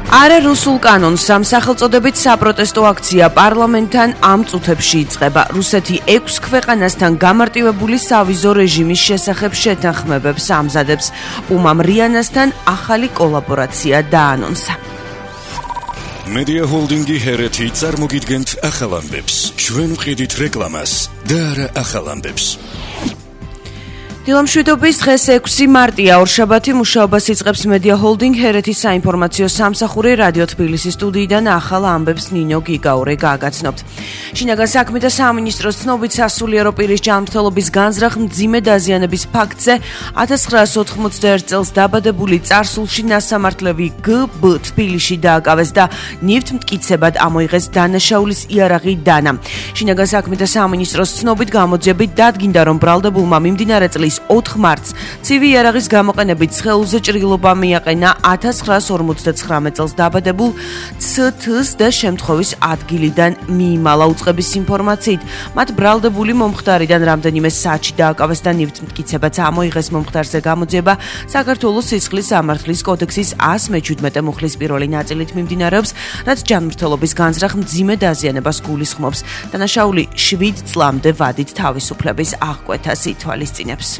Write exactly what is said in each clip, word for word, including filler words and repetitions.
არა რუსულ კანონს სამსახელწოდებით საპროტესტო აქცია პარლამენტთან ამ წუთებში იწყება. რუსეთი ექვს ქვეყანასთან გამარტივებული სავიზო რეჟიმის შესახებ შეთანხმებებს ამზადებს. პუმამ რიანასთან ახალი კოლაბორაცია დაანონსა. Media Holdingi ჰერეთი წარმოგიდგენთ ახალ ამბებს. ჩვენ ვყიდით რეკლამას და არა ახალ ამბებს. დილამშვიდობის დღეს ექვსი მარტია ორშაბათი მუშაობას იწყებს Media Holding ჰერეთის საინფორმაციო სამსახური რადიო თბილისის სტუდიიდან ახალ ამბებს ნინო გიგაურე გააგაცნობთ. შინაგან საქმეთა სამინისტროს ცნობით სასულიერო პირის ჯანმრთელობის განზრახ მძიმე დაზიანების ფაქტზე ათას ცხრაას ოთხმოცდაერთ წელს დაბადებული წარსულში ნასამართლები გ ბ თბილისში დააკავეს და ნივთთ მტკიცებად ამოიღეს დანაშაულის იარაღი დანა. შინაგან საქმეთა სამინისტროს ცნობით გამოძიებით დადგინდა რომ ბრალდებულმა მიმდინარე წლის ოთხ მარტს ცივი იარაღის გამოყენებით სხეულზე ჭრილობა მიაყენა ათას ცხრაას ორმოცდაცხრამეტ წელს დაბადებულ ც-ს და შემთხვევის ადგილიდან მიიმალა. უწყების ინფორმაციით მათ ბრალდებული მომხდარიდან რამდენიმე საათში დააკავეს და ნივთთ მტკიცებაც ამოიღეს. მომხდარზე გამოძიება საქართველოს სისხლის სამართლის კოდექსის ას მეჩვიდმეტე მუხლის პირველი ნაწილით მიმდინარეობს, რაც ჯანმრთელობის განზრახ მძიმე დაზიანებას გულისხმობს. დანაშაული შვიდ წლამდე ვადით თავისუფლების აღკვეთას ითვალისწინებს.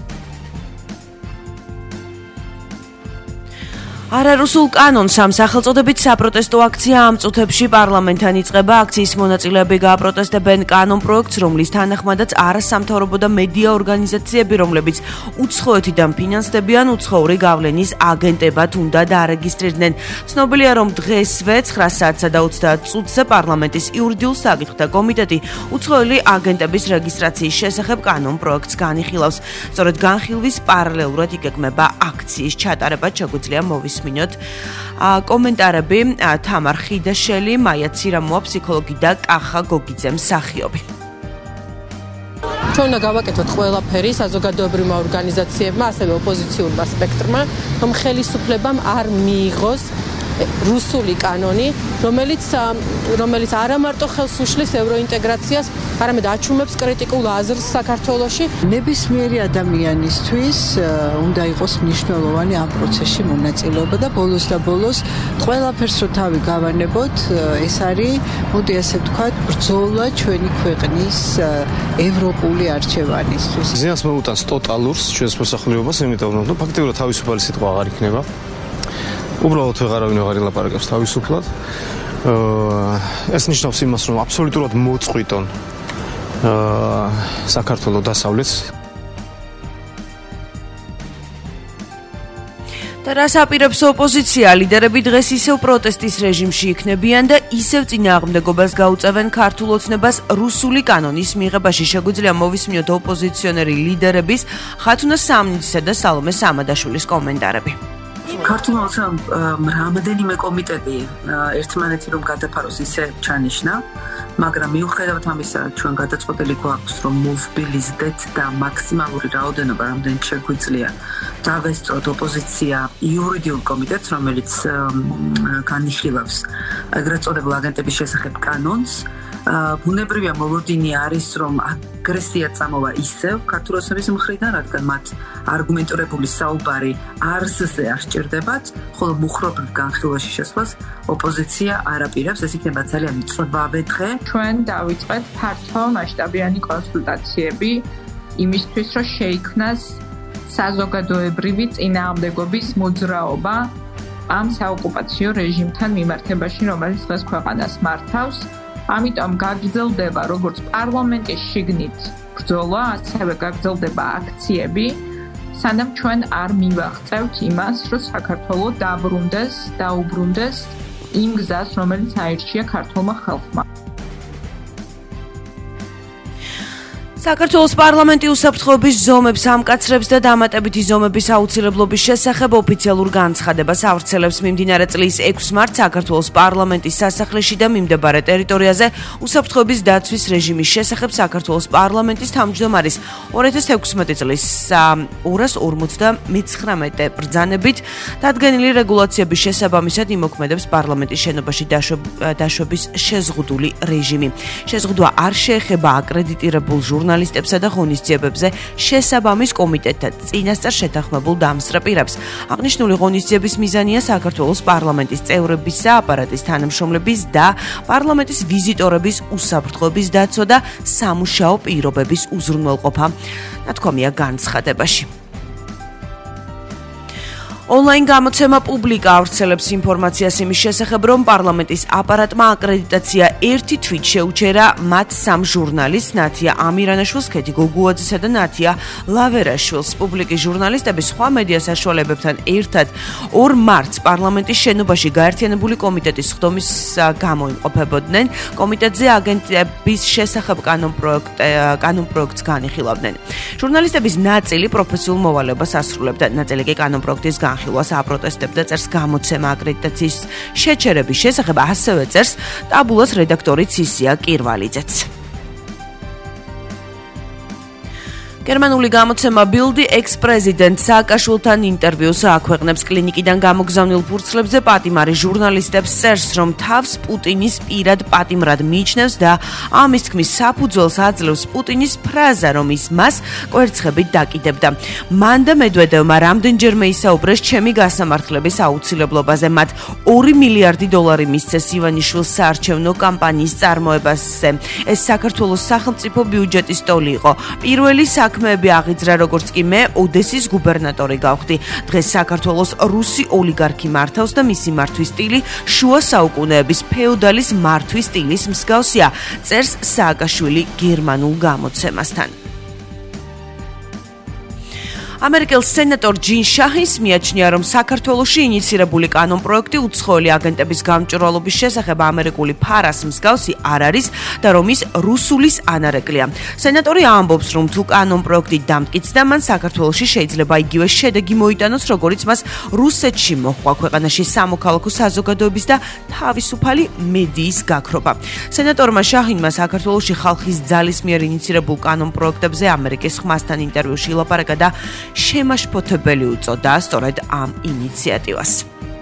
არა რუსულ კანონს სამსახელწოდებით საპროტესტო აქცია ამ წუთებში პარლამენტთან იწყება. აქციის მონაწილეები გააპროტესტებენ კანონ პროექტს, რომლის თანახმადაც არასამთავრობო და მედია ორგანიზაციები, რომლებიც უცხოეთიდან ფინანსდებიან, უცხოური გავლენის აგენტებად უნდა დაარეგისტრირდნენ. ცნობილია, რომ დღესვე ცხრა საათსა და ოცდაათ წუთზე პარლამენტის იურიდიულ საკითხთა კომიტეტი უცხოელი აგენტების რეგისტრაციის შესახებ კანონ პროექტს განიხილავს. სწორედ განხილვის პარალელურად იგეგმება აქციის ჩატარება. შეგვიძლია მოვის მინოთ კომენტარები თამარ ხიდაშელი, მაია ცირამოა, ფსიქოლოგი და კახა გოგიძე მსახიობი. ჩვენ უნდა გავაკეთოთ ყველაფერი საზოგადოებრივმა ორგანიზაციებმა, ასევე ოპოზიციურმა სპექტრმა, რომ ხელისუფლებამ არ მიიღოს რუსული კანონი, რომელიც რომელიც არა მარტო ხელს უშლის ევროინტეგრაციას, არამედ აჩვენებს კრიტიკულ აზრს საქართველოში. ნებისმიერი ადამიანისთვის უნდა იყოს მნიშვნელოვანი ამ პროცესში მონაწილეობა და ბოლოს და ბოლოს ყველაფერს რო თავი გავანებოთ, ეს არის, მოდი ასე ვთქვათ, ბრძოლა ჩვენი ქვეყნის ევროპული არჩევანისთვის. ზიანს მოუტანს ტოტალურს ჩვენს მოსახლეობას, იმიტომ რომ ფაქტიურად თავისუფალი სიტყვა აღარ იქნება. უბრალოდ ვეღარავინ აღარ ილაპარაკებს თავისუფლად. ეს ნიშნავს იმას, რომ აბსოლუტურად მოწყვიტონ საქართველოს დასავლეთს. და რას აპირებს ოპოზიცია? ლიდერები დღეს ისევ პროტესტის რეჟიმში იქნებიან და ისევ წინააღმდეგობას გაუწევენ ქართულ ოცნებას რუსული კანონის მიღებაში. შეგვიძლია მოვისმინოთ ოპოზიციონერი ლიდერების ხათუნა სამნიცისა და სალომე სამადაშვილის კომენტარები. ქართულმა ოცნებამ რამდენიმე კომიტეტი ერთმანეთი რომ გადაფაროს ისე ჩანიშნა, მაგრამ მიუხედავად ამისა ჩვენ გადაწყვეტილი გვაქვს რომ მოვბილიზდეთ და მაქსიმალური რაოდენობა რამდენიც შეგვიძლია დავესწროთ ოპოზიცია იურიდიულ კომიტეტს, რომელიც განიხილავს ეგრეთ წოდებულ აგენტების შესახებ კანონს. ბუნებრივია მოლოდინი არის რომ აგრესია წამოვა ისევ ქართულ ოცნების მხრიდან, რადგან მათ არგუმენტირებული საუბარი არსზე არ სჭირდებათ, ხოლო მუხრობრივ განხილვაში შესვლას ოპოზიცია არ აპირებს. ეს იქნება ძალიან მწვავე დღე. ჩვენ დავიწყეთ ფართო მასშტაბიანი კონსულტაციები იმისთვის, რომ შეიქმნას საზოგადოებრივი წინააღმდეგობის მოძრაობა ამ საოკუპაციო რეჟიმთან მიმართებაში, რომელიც დღეს ქვეყანას მართავს. ამიტომ გაგრძელდება როგორც პარლამენტის შიგნით ბრძოლა, ასევე გაგრძელდება აქციები, სანამ ჩვენ არ მივაღწევთ იმას, რომ საქართველოს დაბრუნდეს, დაუბრუნდეს იმ გზას, რომელიც აირჩია ქართულმა ხალხმა. საქართველოს პარლამენტი უსაფრთხოების ზომებს ამკაცრებს და დამატებითი ზომების აუცილებლობის შესახებ ოფიციალურ განცხადებას ავრცელებს. მიმდინარე წლის ექვსი მარტს საქართველოს პარლამენტის სასახლეში და მიმდებარე ტერიტორიაზე უსაფრთხოების დაცვის რეჟიმის შესახებ საქართველოს პარლამენტის თავმჯდომარის ორი ათას ექვსმეტი წლის ორას ორმოცდამეცხრამეტე ბრძანებით დადგენილი რეგულაციების შესაბამისად იმოქმედებს პარლამენტის შენობაში დაშვების შეზღუდული რეჟიმი. შეზღუდვა არ შეეხება აკრედიტირებულ ჟურნალისტებს ჟურნალისტებსა და ღონისძიებებზე შესაბამის კომიტეტთან წინასწარ შეთანხმებულ დამსწრე პირებს. აღნიშნული ღონისძიების მიზანია საქართველოს პარლამენტის წევრებისა, აპარატის თანამშრომლების და პარლამენტის ვიზიტორების უსაფრთხოების დაცვა და სამუშაო პირობების უზრუნველყოფა. ნათქვამია განცხადებაში. Online გამოცემა პუბლიკა ავრცელებს ინფორმაციას იმის შესახებ, რომ პარლამენტის აპარატმა აკრედიტაცია ერთი თვით შეუჩერა მათ სამ ჟურნალისტს, ნათია ამირანაშვილს, ქეთი გოგუაძესა და ნათია ლავერაშვილს. პუბლიკის ჟურნალისტები სხვა მედია საშუალებებთან ერთად ორ მარტს პარლამენტის შენობაში გაერთიანებული კომიტეტის სხდომის გამო იმყოფებოდნენ. კომიტეტზე აგენტების შესახებ კანონპროექტს განიხილავდნენ. ჟურნალისტების ნაწილი პროფესიულ მოვალეობას ასრულებდა, ნაწილი კი კანონპროექტის განხილვას აპროტესტებდა, წერს გამოცემა აკრედიტაციის შეჩერების შესახებ, ასევე წერს ტაბულას რედაქტორი ცისია კირვალიძეც. გერმანული გამოცემა ბილდი ექს-პრეზიდენტ სააკაშვილთან ინტერვიუს აქვეყნებს. კლინიკიდან გამოგზავნილ ფურცლებზე პატიმარი ჟურნალისტებს წერს, რომ თავს პუტინის პირად პატიმრად მიიჩნევს და ამის თქმის საფუძველს აძლევს პუტინის ფრაზა, რომ ის მას კვერცხებით დაკიდებდა. მან და მედვედევმა რამდენჯერმე ისაუბრეს ჩემი გასამართლების აუცილებლობაზე. მათ ორი მილიარდი დოლარი მისცეს ივანიშვილს საარჩევნო კამპანიის წარმოებაზე. ეს საქართველოს სახელმწიფო ბიუჯეტის ტოლი იყო. პირველი საქმეები აღიძრა, როგორც კი მე ოდესის გუბერნატორი გავხდი. დღეს საქართველოს რუსი ოლიგარქი მართავს და მისი მართვის სტილი შუა საუკუნეების ფეოდალის მართვის სტილის მსგავსია, წერს სააკაშვილი გერმანულ გამოცემასთან. ამერიკელ სენატორ ჯინ შაჰის მიაჩნია, რომ საქართველოში ინიცირებული კანონპროექტი უცხოელი აგენტების გამჭვირვალობის შესახებ ამერიკული ფარას მსგავსი არ არის და რომ ის რუსულის ანარეკლია. სენატორი ამბობს, რომ თუ კანონპროექტი დამტკიცდა, მან საქართველოში შეიძლება იგივე შედეგი მოიტანოს, როგორც მას რუსეთში მოჰყვა ქვეყანაში სამოქალაქო საზოგადოების და თავისუფალი მედიის გაქრობა. სენატორმა შაჰინმა საქართველოში ხალხის ძალის მიერ ინიცირებულ კანონპროექტებზე ამერიკის ხმასთან ინტერვიუში ილაპარაკა და შემაშფოთებელი უწოდა სწორედ ამ ინიციატივას.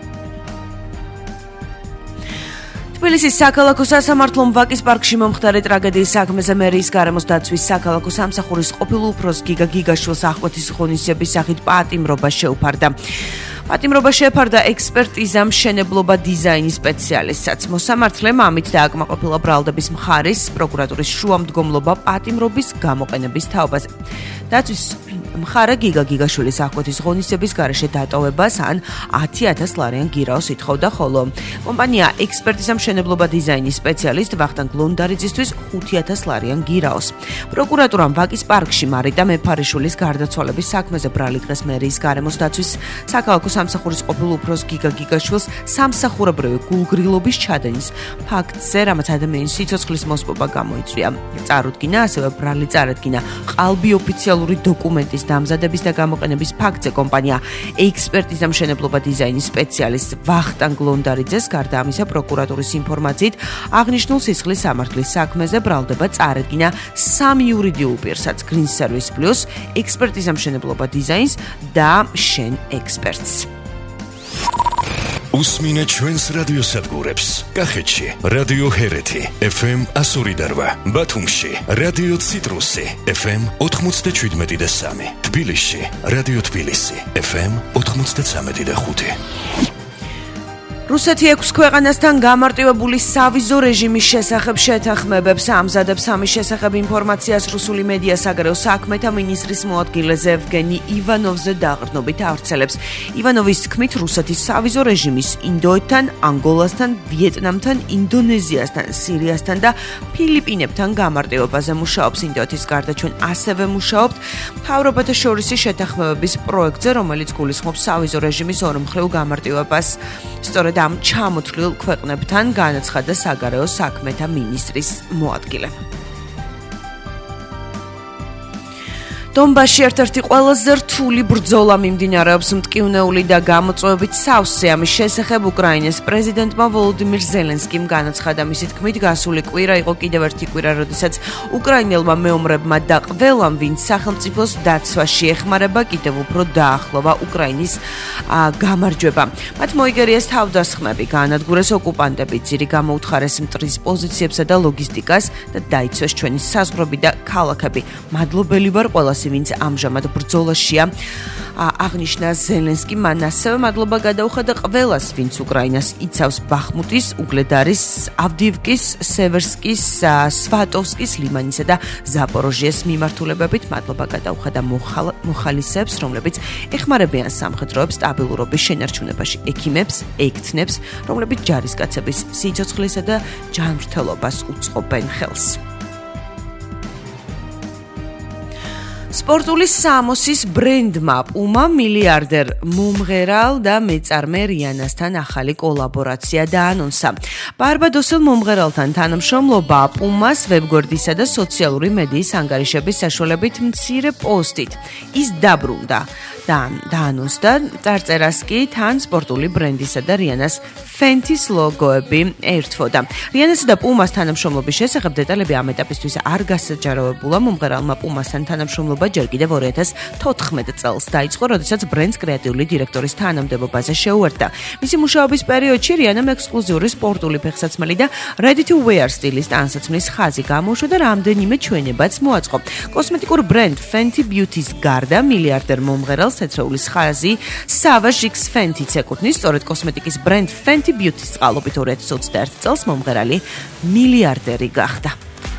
თბილისის საქალაქო სასამართლომ ვაკის პარკში მომხდარი ტრაგედიის საქმეზე მერიის გარემოს დაცვის საქალაქო სამსახურის ყოფილ უფროს გიგა გიგაშვილს აღკვეთის ღონისძიების სახით პატიმრობა შეუფარდა. პატიმრობა შეფარდა ექსპერტიზა მშენებლობა დიზაინის სპეციალისტსაც. მოსამართლემ ამით დააკმაყოფილა ბრალდების მხარის პროკურატურის შუამდგომლობა პატიმრობის გამოყენების თაობაზე. დაცვის მხარე გიგა გიგაშვილის აღკვეთის ღონისძიების გარეშე დატოვებას ან ათი ათას ლარიან გირაოს ითხოვდა, ხოლო კომპანია ექსპერტიზა მშენებლობა დიზაინის სპეციალისტ ვახტანგ ლონდარიძისთვის ხუთი ათას ლარიან გირაოს. პროკურატურამ ვაკის პარკში მარიტა მეფარიშვილის გარდაცვალების საქმეზე ბრალი დღეს მერიის გარემოს დაცვის საქალაქო სამსახურის ყოფილ უფროს გიგა გიგაშვილს სამსახურებრივი გულგრილობის ჩადენის ფაქტზე, რამაც ადამიანის სიცოცხლის მოსპობა გამოიწვია. წარუდგინა, ასევე ბრალი წარადგინა ყალბი ოფიციალური დოკუმენტის დამზადების და გამოყენების ფაქტზე კომპანია ექსპერტიზა მშენებლობა დიზაინის სპეციალისტ ვახტანგ ლონდარიძეს. გარდა ამისა, პროკურატურის ინფორმაციით აღნიშნულ სისხლის სამართლის საქმეზე ბრალდება წარადგინა სამ იურიდიულ პირსაც, Green Service Plus, ექსპერტიზა მშენებლობა დიზაინს და შენ ექსპერტს. უსმინეთ ჩვენს რადიოსადგურებს. კახეთში რადიო ჰერეთი ეფ ემ εκατო ორი და რვა, ბათუმში რადიო ციტრუსი ეფ ემ ოთხმოცდაშვიდმეტი და სამი, თბილისში რადიო თბილისი ეფ ემ ოთხმოცდაცამეტი და ხუთი. რუსეთი ექვს ქვეყანასთან გამარტივებული სავიზო რეჟიმის შესახებ შეთანხმებებს ამზადებს. ამის შესახებ ინფორმაციას რუსული მედია საგარეო საქმეთა მინისტრის მოადგილეზე ევგენი ივანოვზე დაყრდნობით ავრცელებს. ივანოვის თქმით, რუსეთის სავიზო რეჟიმის ინდოეთთან, ანგოლასთან, ვიეტნამთან, ინდონეზიასთან, სირიასთან და ფილიპინებთან გამარტივებაზე მუშაობს. ინდოეთის გარდა ჩვენ ასევე მუშაობთ მთავრობათა შორისი შეთანხმებების პროექტზე, რომელიც გულისხმობს სავიზო რეჟიმის ორმხრივ გამარტივებას. სწორედ ამ ჩამოთვლილ ქვეყნებთან განაცხადა საგარეო საქმეთა მინისტრის მოადგილე. დონბასში ერთ-ერთი ყველაზე რთული ბრძოლა მიმდინარეობს მტკივნეული და გამოწვევებით სავსე ამის შესახებ უკრაინის პრეზიდენტმა ვოლოდიმირ ზელენსკიმ განაცხადა. მისი თქმით, გასული კვირა იყო კიდევ ერთი კვირა, როდესაც უკრაინელმა მეომრებმა და ყველამ, ვინც სახელმწიფოს დაცვაში ეხმარება, კიდევ უფრო დაახლოვა უკრაინის გამარჯვება. მათ მოიგერიეს თავდასხმები, გაანადგურეს ოკუპანტები, ძირი გამოუთხარეს მტრის პოზიციებსა და ლოგისტიკას და დაიცვეს ჩვენი საზღვრები და ქალაქები. მადლობელი ვარ ყველას, ვინც ამჟამად ბრძოლაშია, აღნიშნა ზელენსკი. მან ასევე მადლობა გადაუხადა ყველას, ვინც უკრაინას იცავს ბახმუტის, უგლედარის, ავდიივკის, სევერსკის, სვატოვსკის, ლიმანისა და ზაპოროჟიეს მიმართულებებით. მადლობა გადაუხადა მოხალისეებს, რომლებიც ეხმარებიან სამხედროებს სტაბილურობის შენარჩუნებაში, ექიმებს, ექთნებს, რომლებიც ჯარისკაცების სიცოცხლესა და ჯანმრთელობას უწყობენ ხელს. სპორტული სამოსის ბრენდმა პუმა მილიარდერ მომღერალ და მეწარმე რიანასთან ახალი კოლაბორაცია დაანონსა. ბარბადოსელ მომღერალთან თანამშრომლობა პუმას ვებგვერდისა და სოციალური მედიის ანგარიშების საშუალებით მცირე პოსტით. ის დაბრუნდა და დაანონსდა წარწერას კი თან სპორტული ბრენდისა და რიანას ფენთის ლოგოები ერთვოდა. რიანასა და პუმას თანამშრომლობის შესახებ დეტალები ამ ეტაპისთვის არ გასაჯაროვებულა. მომღერალმა პუმასთან თანამშრომლობა ჯერ კიდევ ორი ათას თოთხმეტ წელს დაიწყო, როდესაც ბრენდს კრეატიული დირექტორის თანამდებობაზე შეუერთდა. მისი მუშაობის პერიოდში რიანამ ექსკლუზიური სპორტული ფეხსაცმელი და ready to wear სტილის ტანსაცმლის ხაზი გამოუშვა და რამდენიმე ჩვენებაც მოაწყო. კოსმეტიკურ ბრენდ Fenty Beauty-ს გარდა მილიარდერ მომღერალს თეთრეულის ხაზი Savage X Fenty-ც ეკუთვნის. სწორედ კოსმეტიკის ბრენდ Fenty Beauty-ს წყალობით ორი ათას ოცდაერთი წელს მომღერალი მილიარდერი გახდა.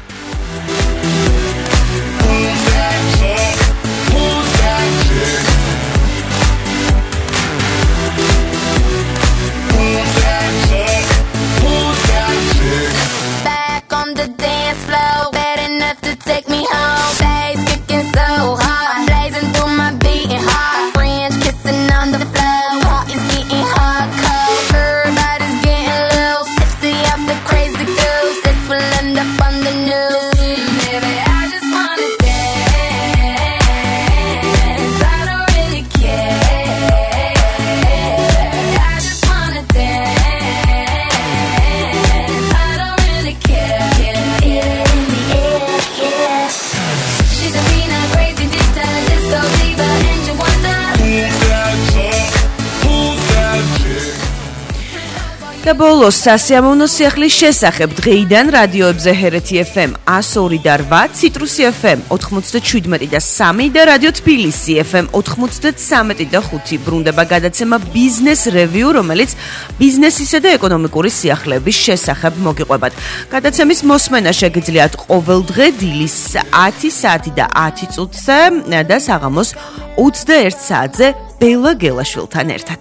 და ბოლოს სასიამოვნო სიახლის შესახებ დღეიდან რადიოებზე ჰერეთი ეფ ემ ას ორი და რვა, ციტრუსი ეფ ემ ოთხმოცდაშვიდმეტი და სამი და რადიო თბილისი ეფ ემ ოთხმოცდათსამეტი და ხუთი ბრუნდება გადაცემა ბიზნეს რევიუ, რომელიც ბიზნესისა და ეკონომიკური სიახლეების შესახებ მოგიყვებათ. გადაცემის მოსმენა შეგიძლიათ ყოველ დღე დილის ათი საათი და ათი წუთზე და საღამოს ოცდაერთ საათზე ბელა გელაშვილთან ერთად.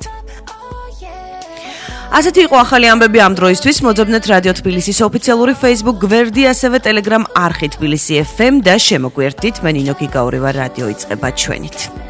ასეთი იყო ახალი ამბები ამ დროისთვის. მოძებნეთ რადიო თბილისის ოფიციალური Facebook გვერდი, ასევე Telegram არხი თბილისი ეფ ემ და შემოგვიერთდით. მე ნინო გიგაური ვარ, რადიო იწყება ჩვენით.